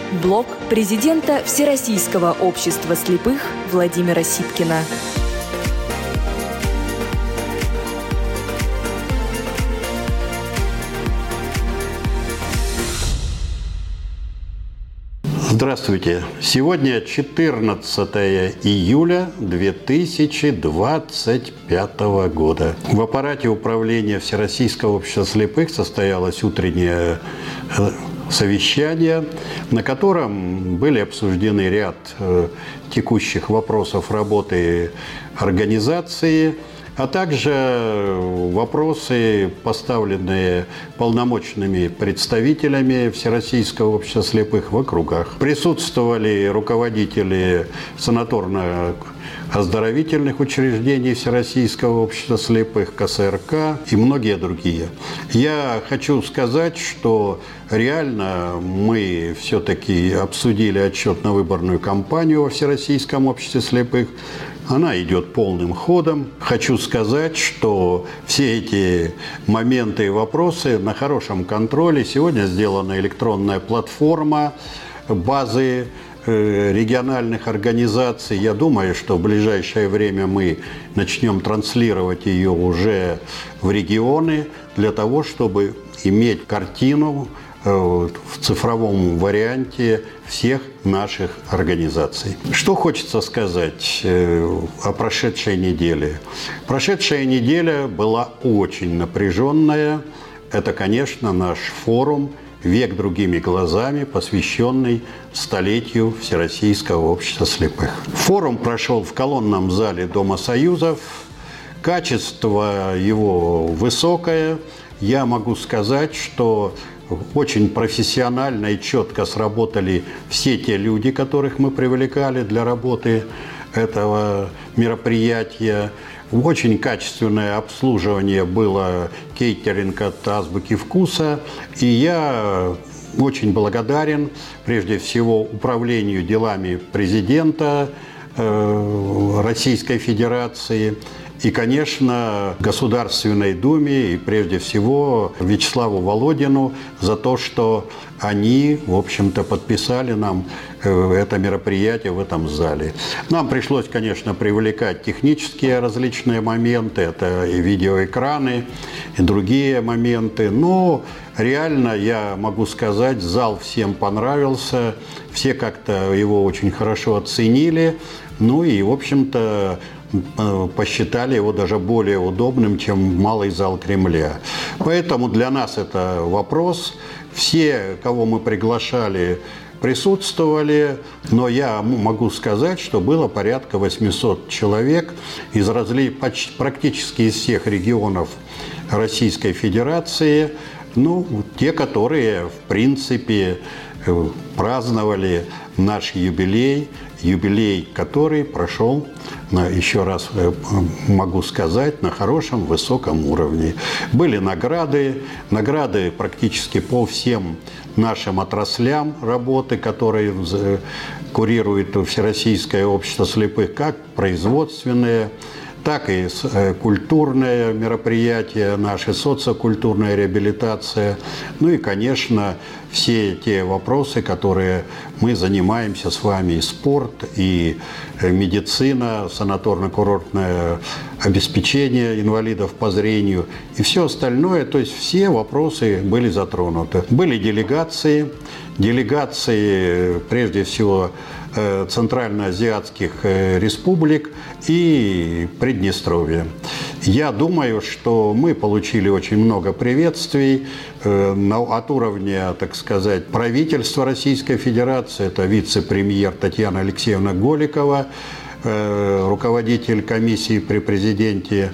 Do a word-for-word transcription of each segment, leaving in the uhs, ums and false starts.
Блог президента Всероссийского общества слепых Владимира Сипкина. Здравствуйте! Сегодня четырнадцатое июля две тысячи двадцать пятого года. В аппарате управления Всероссийского общества слепых состоялось утреннее совещание, на котором были обсуждены ряд текущих вопросов работы организации, а также вопросы, поставленные полномочными представителями Всероссийского общества слепых в округах. Присутствовали руководители санаторно-оздоровительных учреждений Всероссийского общества слепых, ка эс эр ка и многие другие. Я хочу сказать, что реально мы все-таки обсудили отчетно-выборную кампанию во Всероссийском обществе слепых. Она идет полным ходом. Хочу сказать, что все эти моменты и вопросы на хорошем контроле. Сегодня сделана электронная платформа базы региональных организаций. Я думаю, что в ближайшее время мы начнем транслировать ее уже в регионы для того, чтобы иметь картину в цифровом варианте всех наших организаций. Что хочется сказать о прошедшей неделе? Прошедшая неделя была очень напряженная. Это, конечно, наш форум «Век другими глазами», посвященный столетию Всероссийского общества слепых. Форум прошел в колонном зале Дома Союзов. Качество его высокое. Я могу сказать, что очень профессионально и четко сработали все те люди, которых мы привлекали для работы этого мероприятия. Очень качественное обслуживание было, кейтеринг от «Азбуки вкуса». И я очень благодарен, прежде всего, управлению делами президента Российской Федерации и, конечно, Государственной Думе и, прежде всего, Вячеславу Володину за то, что они, в общем-то, подписали нам это мероприятие в этом зале. Нам пришлось, конечно, привлекать технические различные моменты, это и видеоэкраны, и другие моменты, но реально, я могу сказать, зал всем понравился, все как-то его очень хорошо оценили, ну и, в общем-то, посчитали его даже более удобным, чем малый зал Кремля. Поэтому для нас это вопрос. Все, кого мы приглашали, присутствовали, но я могу сказать, что было порядка восьмисот человек из разли... практически из всех регионов Российской Федерации, ну, те, которые, в принципе, праздновали наш юбилей, юбилей, который прошел, еще раз могу сказать, на хорошем, высоком уровне. Были награды, награды практически по всем нашим отраслям работы, которые курирует Всероссийское общество слепых, как производственные, так и культурное мероприятие, наша социокультурная реабилитация, ну и, конечно, все те вопросы, которые мы занимаемся с вами, и спорт, и медицина, санаторно-курортное обеспечение инвалидов по зрению и все остальное, то есть все вопросы были затронуты. Были делегации, делегации, прежде всего, центральноазиатских республик и Приднестровья. Я думаю, что мы получили очень много приветствий от уровня, так сказать, правительства Российской Федерации. Это вице-премьер Татьяна Алексеевна Голикова, руководитель комиссии при президенте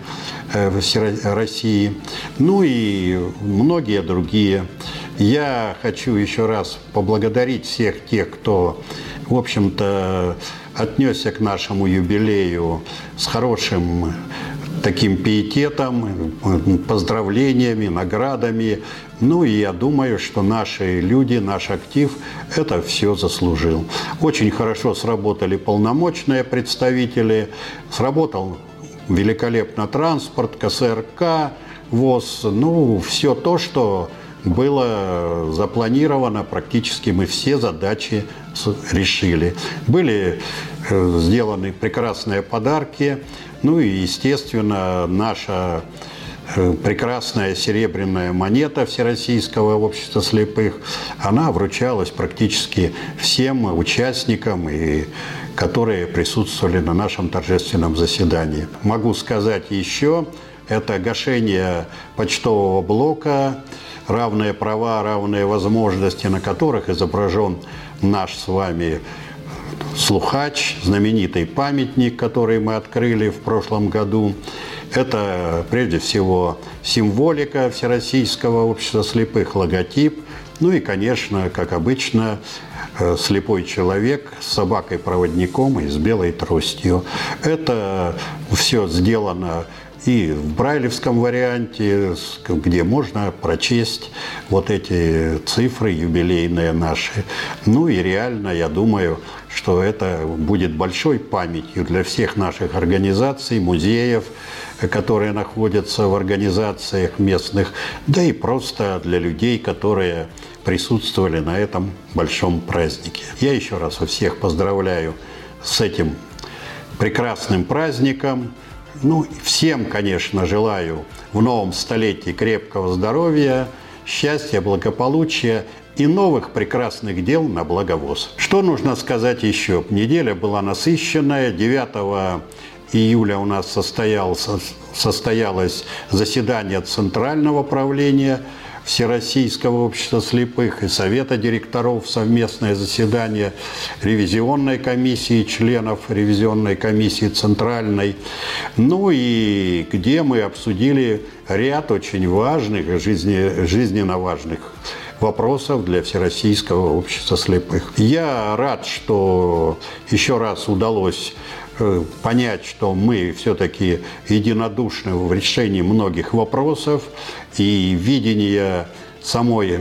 России, ну и многие другие. Я хочу еще раз поблагодарить всех тех, кто, в общем-то, отнесся к нашему юбилею с хорошим таким пиететом, поздравлениями, наградами. Ну и я думаю, что наши люди, наш актив это все заслужил. Очень хорошо сработали полномочные представители, сработал великолепно транспорт, ка эс эр ка, ВОЗ, ну все то, что было запланировано, практически мы все задачи решили. Были сделаны прекрасные подарки, ну и, естественно, наша прекрасная серебряная монета Всероссийского общества слепых, она вручалась практически всем участникам, и которые присутствовали на нашем торжественном заседании. Могу сказать еще, это гашение почтового блока, равные права, равные возможности, на которых изображен наш с вами слухач, знаменитый памятник, который мы открыли в прошлом году. Это, прежде всего, символика Всероссийского общества слепых, логотип. Ну и, конечно, как обычно, слепой человек с собакой-проводником и с белой тростью. Это все сделано и в брайлевском варианте, где можно прочесть вот эти цифры юбилейные наши. Ну и реально, я думаю, что это будет большой памятью для всех наших организаций, музеев, которые находятся в организациях местных, да и просто для людей, которые присутствовали на этом большом празднике. Я еще раз всех поздравляю с этим прекрасным праздником. Ну, всем, конечно, желаю в новом столетии крепкого здоровья, счастья, благополучия и новых прекрасных дел на благо ВОС. Что нужно сказать еще? Неделя была насыщенная. девятого июля у нас состоялось, состоялось заседание Центрального правления Всероссийского общества слепых и Совета директоров, совместное заседание ревизионной комиссии, членов ревизионной комиссии центральной, ну и где мы обсудили ряд очень важных, жизни, жизненно важных вопросов для Всероссийского общества слепых. Я рад, что еще раз удалось понять, что мы все-таки единодушны в решении многих вопросов, и видение самой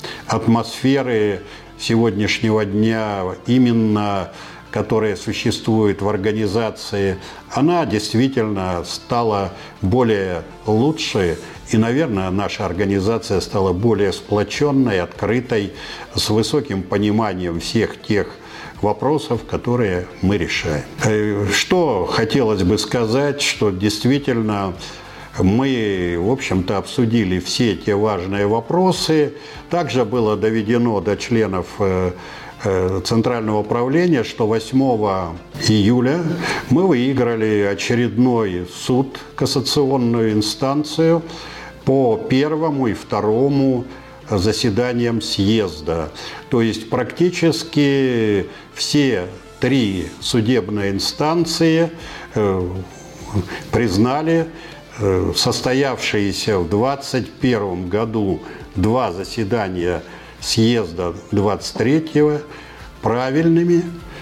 атмосферы сегодняшнего дня, именно которая существует в организации, она действительно стала более лучшей, и, наверное, наша организация стала более сплоченной, открытой, с высоким пониманием всех тех вопросов, которые мы решаем. Что хотелось бы сказать, что действительно мы, в общем-то, обсудили все те важные вопросы. Также было доведено до членов Центрального управления, что восьмого июля мы выиграли очередной суд, кассационную инстанцию по первому и второму заседаниям съезда. То есть практически все три судебные инстанции э, признали э, состоявшиеся в двадцать первом году два заседания съезда двадцать третьего правильными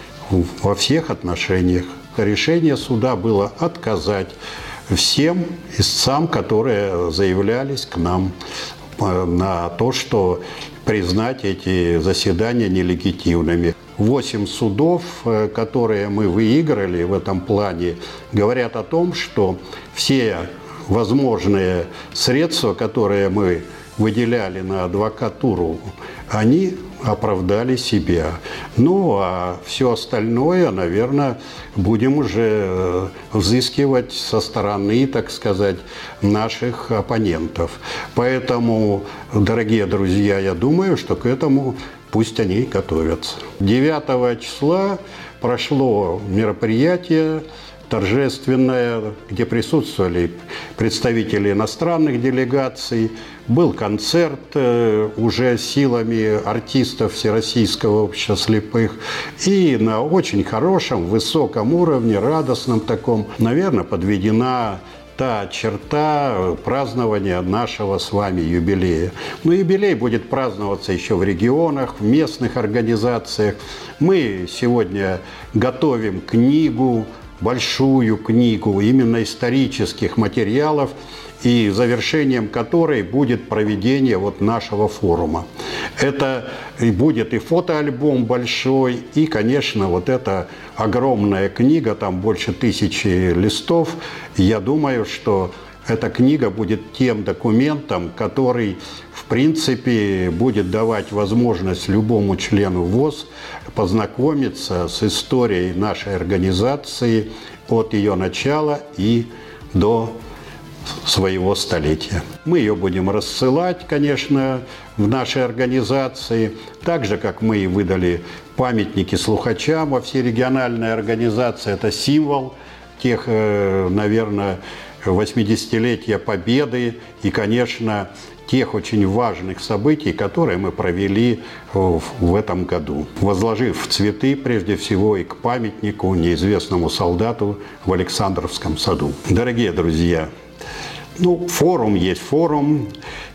во всех отношениях. Решение суда было отказать всем истцам, которые заявлялись к нам на то, что признать эти заседания нелегитимными. Восемь судов, которые мы выиграли в этом плане, говорят о том, что все возможные средства, которые мы выделяли на адвокатуру, они оправдали себя. Ну, а все остальное, наверное, будем уже взыскивать со стороны, так сказать, наших оппонентов. Поэтому, дорогие друзья, я думаю, что к этому пусть они готовятся. девятого числа прошло мероприятие торжественное, где присутствовали представители иностранных делегаций. Был концерт э, уже силами артистов Всероссийского общества слепых. И на очень хорошем, высоком уровне, радостном таком, наверное, подведена та черта празднования нашего с вами юбилея. Но юбилей будет праздноваться еще в регионах, в местных организациях. Мы сегодня готовим книгу, большую книгу именно исторических материалов, и завершением которой будет проведение вот нашего форума. Это и будет и фотоальбом большой, и, конечно, вот эта огромная книга, там больше тысячи листов. Я думаю, что Эта книга будет тем документом, который, в принципе, будет давать возможность любому члену ВОС познакомиться с историей нашей организации от ее начала и до своего столетия. Мы ее будем рассылать, конечно, в нашей организации, так же, как мы и выдали памятники слухачам во все региональные организации. Это символ тех, наверное, восьмидесятилетия Победы и, конечно, тех очень важных событий, которые мы провели в этом году, возложив цветы прежде всего и к памятнику неизвестному солдату в Александровском саду. Дорогие друзья, ну, форум есть форум,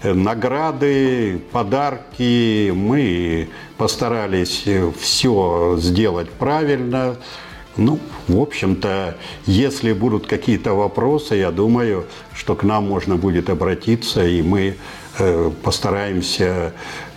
награды, подарки. Мы постарались все сделать правильно. Ну, в общем-то, если будут какие-то вопросы, я думаю, что к нам можно будет обратиться, и мы э, постараемся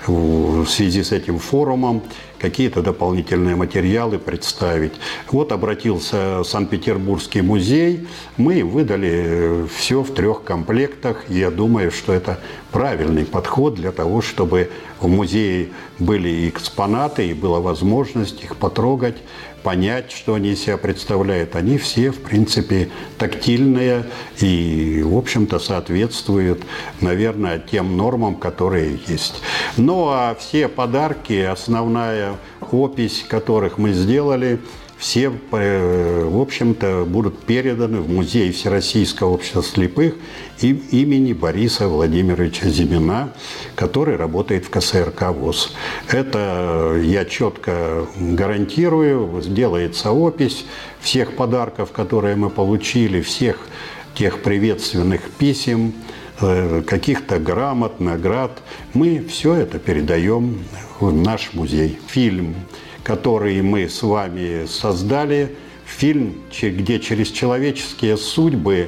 в связи с этим форумом какие-то дополнительные материалы представить. Вот обратился Санкт-Петербургский музей, мы выдали все в трех комплектах. Я думаю, что это правильный подход для того, чтобы в музее были экспонаты и была возможность их потрогать, понять, что они из себя представляют. Они все, в принципе, тактильные и, в общем-то, соответствуют, наверное, тем нормам, которые есть. Ну, а все подарки, основная опись которых мы сделали, все, в общем-то, будут переданы в музей Всероссийского общества слепых имени Бориса Владимировича Зимина, который работает в ка эс эр ка ВОС. Это я четко гарантирую, сделается опись всех подарков, которые мы получили, всех тех приветственных писем, каких-то грамот, наград. Мы все это передаем в наш музей. Фильм, который мы с вами создали, фильм, где через человеческие судьбы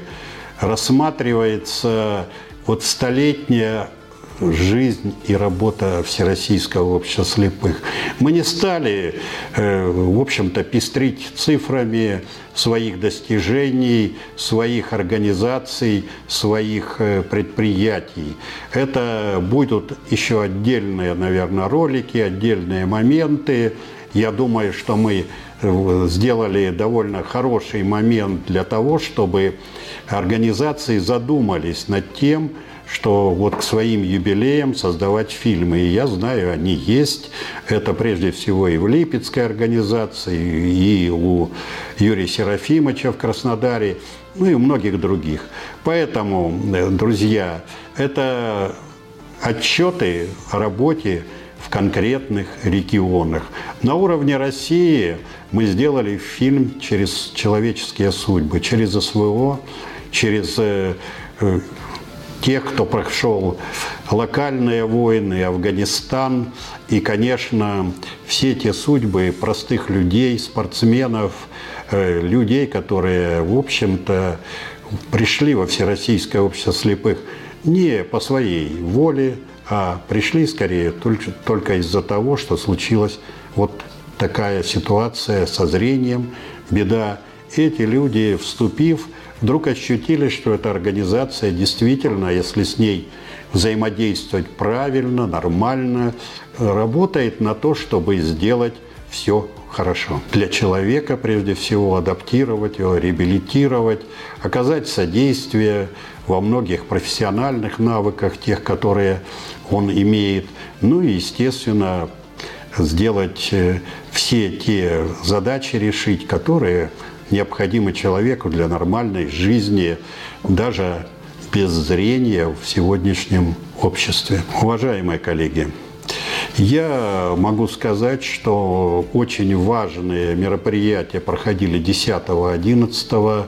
рассматривается вот столетняя жизнь и работа Всероссийского общества слепых. Мы не стали, в общем-то, пестрить цифрами своих достижений, своих организаций, своих предприятий. Это будут еще отдельные, наверное, ролики, отдельные моменты. Я думаю, что мы сделали довольно хороший момент для того, чтобы организации задумались над тем, что вот к своим юбилеям создавать фильмы. И я знаю, они есть. Это прежде всего и в Липецкой организации, и у Юрия Серафимовича в Краснодаре, ну и у многих других. Поэтому, друзья, это отчеты о работе в конкретных регионах. На уровне России мы сделали фильм через человеческие судьбы, через эс вэ о, через э, э, тех, кто прошел локальные войны, Афганистан и, конечно, все те судьбы простых людей, спортсменов, э, людей, которые, в общем-то, пришли во Всероссийское общество слепых не по своей воле, а пришли скорее только, только из-за того, что случилась вот такая ситуация со зрением, беда. Эти люди, вступив, вдруг ощутили, что эта организация действительно, если с ней взаимодействовать правильно, нормально, работает на то, чтобы сделать все хорошо. Для человека, прежде всего, адаптировать его, реабилитировать, оказать содействие во многих профессиональных навыках, тех, которые он имеет. Ну и, естественно, сделать все те задачи решить, которые необходимы человеку для нормальной жизни, даже без зрения в сегодняшнем обществе. Уважаемые коллеги, я могу сказать, что очень важные мероприятия проходили десятого-одиннадцатого.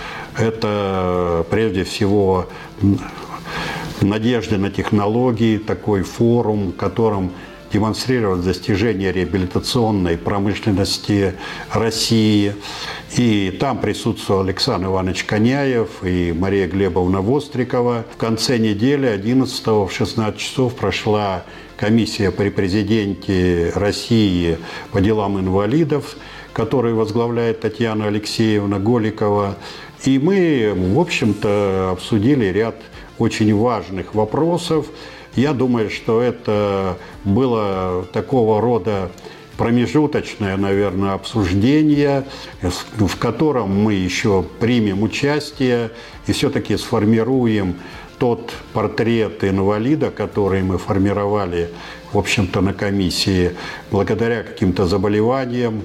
Это прежде всего «Надежда на технологии», такой форум, в котором демонстрировать достижения реабилитационной промышленности России. И там присутствовал Александр Иванович Коняев и Мария Глебовна Вострикова. В конце недели одиннадцатого в шестнадцать часов прошла комиссия при президенте России по делам инвалидов, которую возглавляет Татьяна Алексеевна Голикова. И мы, в общем-то, обсудили ряд очень важных вопросов. Я думаю, что это было такого рода промежуточное, наверное, обсуждение, в котором мы еще примем участие и все-таки сформируем тот портрет инвалида, который мы формировали, в общем-то, на комиссии, благодаря каким-то заболеваниям,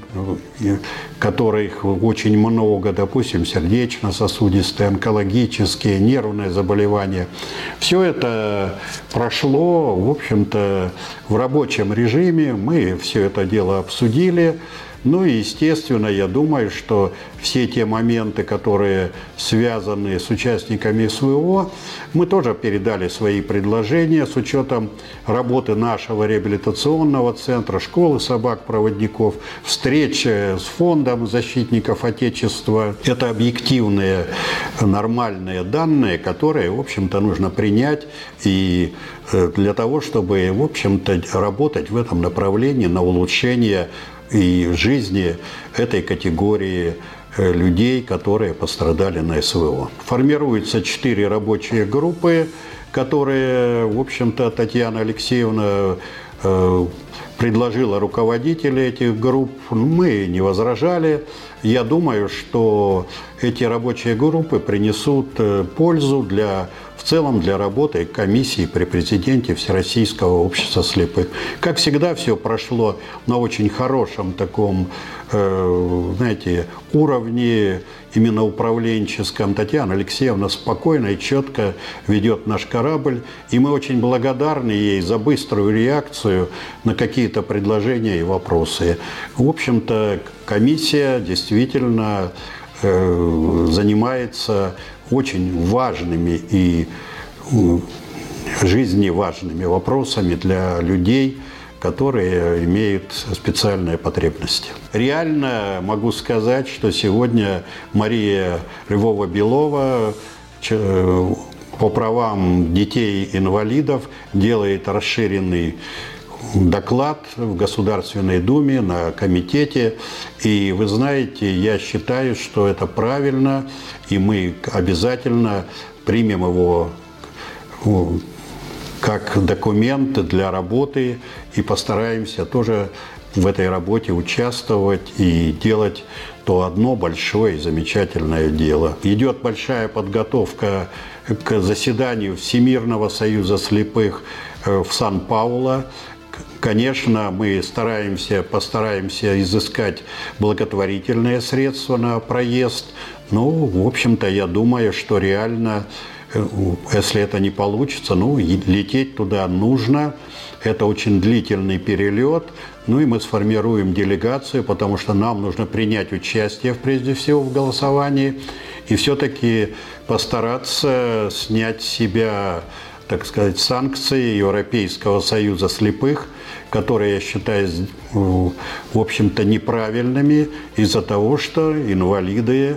которых очень много, допустим, сердечно-сосудистые, онкологические, нервные заболевания. Все это прошло, в общем-то, в рабочем режиме. Мы все это дело обсудили. Ну и, естественно, я думаю, что все те моменты, которые связаны с участниками СВО, мы тоже передали свои предложения с учетом работы нашего реабилитационного центра, школы собак-проводников, встреч с фондом защитников Отечества. Это объективные, нормальные данные, которые, в общем-то, нужно принять и для того, чтобы, в общем-то, работать в этом направлении на улучшение и жизни этой категории людей, которые пострадали на СВО. Формируются четыре рабочие группы, которые, в общем-то, Татьяна Алексеевна э, предложила руководителей этих групп. Мы не возражали. Я думаю, что эти рабочие группы принесут пользу для, в целом для работы комиссии при президенте Всероссийского общества слепых. Как всегда, все прошло на очень хорошем таком, э, знаете, уровне, именно управленческом. Татьяна Алексеевна спокойно и четко ведет наш корабль, и мы очень благодарны ей за быструю реакцию на какие-то предложения и вопросы. В общем-то, комиссия действительно э, занимается очень важными и жизненно вопросами для людей, которые имеют специальные потребности. Реально могу сказать, что сегодня Мария Львова-Белова по правам детей-инвалидов делает расширенный доклад в Государственной Думе на комитете. И вы знаете, я считаю, что это правильно, и мы обязательно примем его как документ для работы и постараемся тоже в этой работе участвовать и делать то одно большое и замечательное дело. Идет большая подготовка к заседанию Всемирного союза слепых в Сан-Паулу. Конечно, мы стараемся, постараемся изыскать благотворительные средства на проезд. Ну, в общем-то, я думаю, что реально, если это не получится, ну, лететь туда нужно. Это очень длительный перелет. Ну и мы сформируем делегацию, потому что нам нужно принять участие, прежде всего, в голосовании. И все-таки постараться снять с себя, так сказать, санкции Европейского союза слепых, которые я считаю, в общем-то, неправильными из-за того, что инвалиды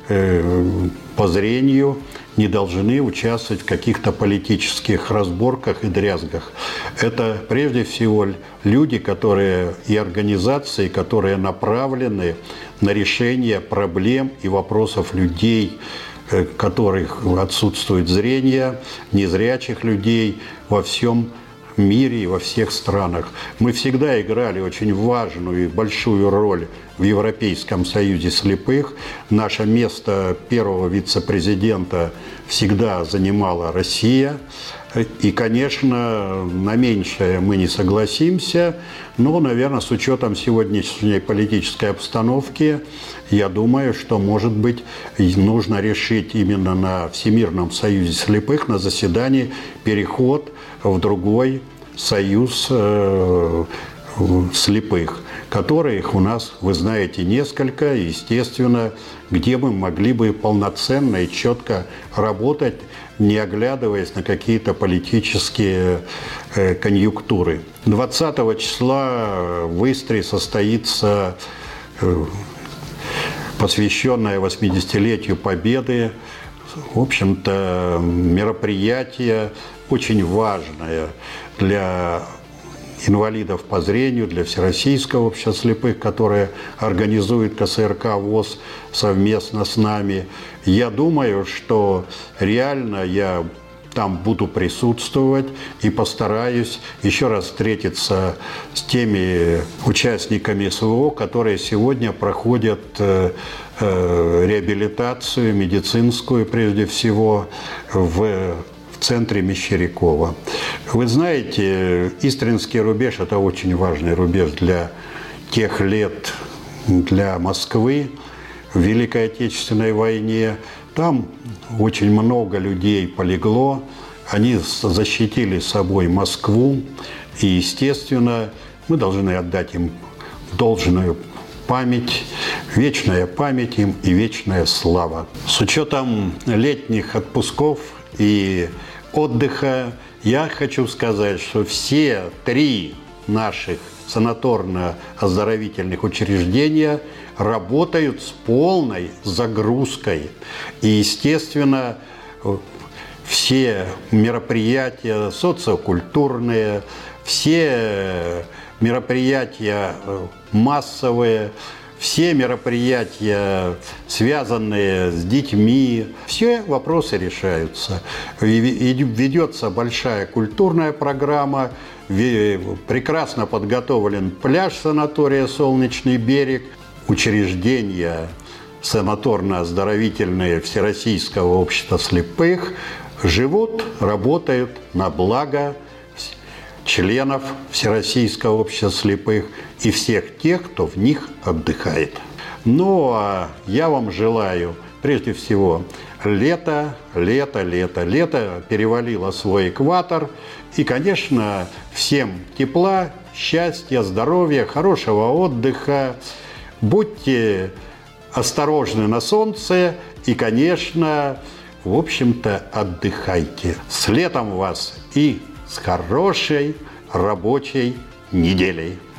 по зрению не должны участвовать в каких-то политических разборках и дрязгах. Это прежде всего люди, которые и организации, которые направлены на решение проблем и вопросов людей, которых отсутствует зрение, незрячих людей во всем мире и во всех странах. Мы всегда играли очень важную и большую роль в Европейском союзе слепых. Наше место первого вице-президента всегда занимала Россия. И, конечно, на меньшее мы не согласимся, но, наверное, с учетом сегодняшней политической обстановки, я думаю, что, может быть, нужно решить именно на Всемирном союзе слепых, на заседании, переход в другой союз э, слепых, которых у нас, вы знаете, несколько, естественно, где мы могли бы полноценно и четко работать, не оглядываясь на какие-то политические э, конъюнктуры. двадцатого числа в Истре состоится э, посвященное восьмидесятилетию Победы, в общем-то, мероприятие очень важное для инвалидов по зрению, для Всероссийского общества слепых, которое организует ка эс эр ка ВОС совместно с нами. Я думаю, что реально я там буду присутствовать и постараюсь еще раз встретиться с теми участниками эс вэ о, которые сегодня проходят э, э, реабилитацию медицинскую, прежде всего, в в центре Мещерякова. Вы знаете, Истринский рубеж – это очень важный рубеж для тех лет, для Москвы в Великой Отечественной войне. Там очень много людей полегло, они защитили собой Москву, и, естественно, мы должны отдать им должную память, вечная память им и вечная слава. С учетом летних отпусков и отдыха я хочу сказать, что все три наших санаторно-оздоровительных учреждения работают с полной загрузкой. И, естественно, все мероприятия социокультурные, все мероприятия массовые, все мероприятия, связанные с детьми, все вопросы решаются. Ведется большая культурная программа, прекрасно подготовлен пляж санатория «Солнечный берег», учреждения санаторно-оздоровительные Всероссийского общества слепых живут, работают на благо членов Всероссийского общества слепых и всех тех, кто в них отдыхает. Ну, а я вам желаю, прежде всего, лето, лето, лето. Лето перевалило свой экватор. И, конечно, всем тепла, счастья, здоровья, хорошего отдыха. Будьте осторожны на солнце и, конечно, в общем-то, отдыхайте. С летом вас и с хорошей рабочей неделей.